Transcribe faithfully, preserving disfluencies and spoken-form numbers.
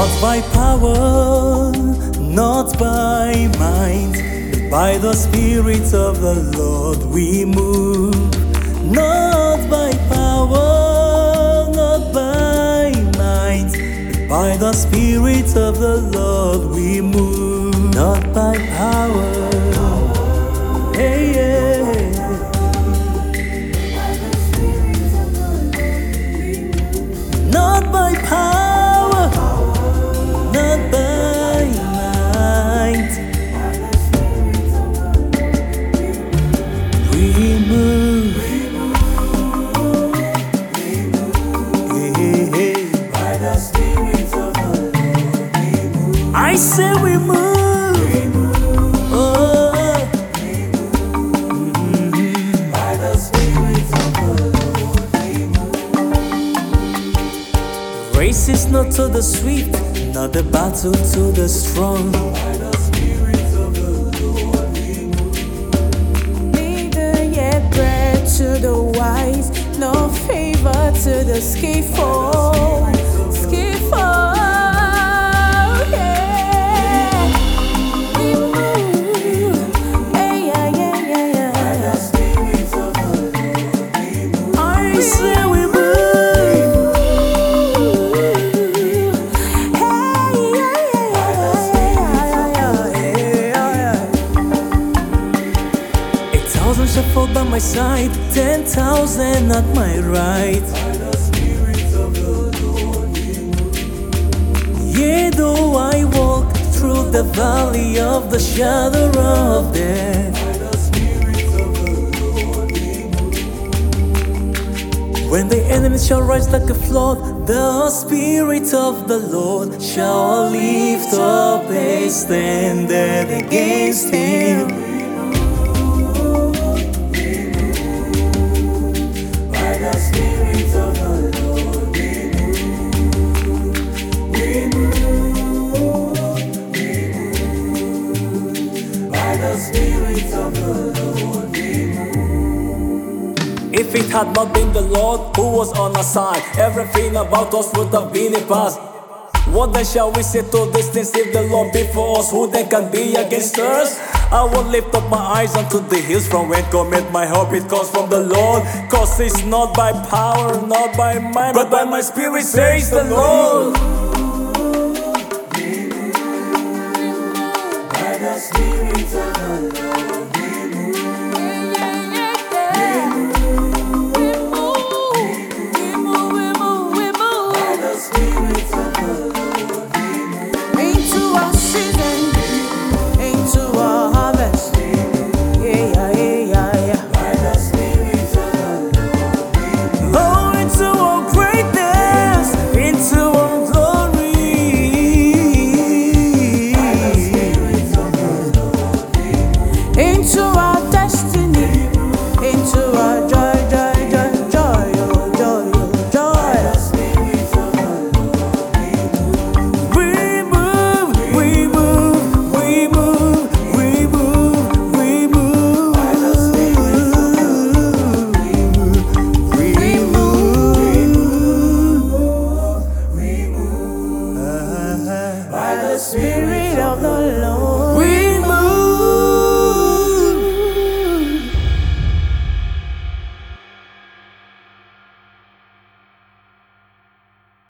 Not by power, not by might, but by the Spirit of the Lord we move. Not by power, not by might, but by the Spirit of the Lord we move. Not by power, hey, yeah. Not by power, not by might, we move. Hey, hey. By the Spirit of the Lord we move. I say we move. Oh, mm-hmm. By the Spirit of the Lord we move. Race is not to the swift, not the battle to the strong. By the Spirit of the Lord we move. Neither yet bread to the wise, no favor to the skillful. Skillful, yeah. We move, yeah, yeah, yeah, yeah, yeah. By the Spirit of the Lord we move. I say we move. Shall fall by my side, ten thousand at my right. By the Spirit of the Lord we move. Yea, though I walk through the valley of the shadow of death, by the Spirit of the Lord we move. When the enemy shall rise like a flood, the Spirit of the Lord shall lift up a standard against him. If it had not been the Lord who was on our side, everything about us would have been in past. What then shall we say to this things? If the Lord be for us, who then can be against us? I will lift up my eyes unto the hills, from when cometh my help. It comes from the Lord, cause it's not by power, not by might, but by my spirit, says the Lord. By the Spirit.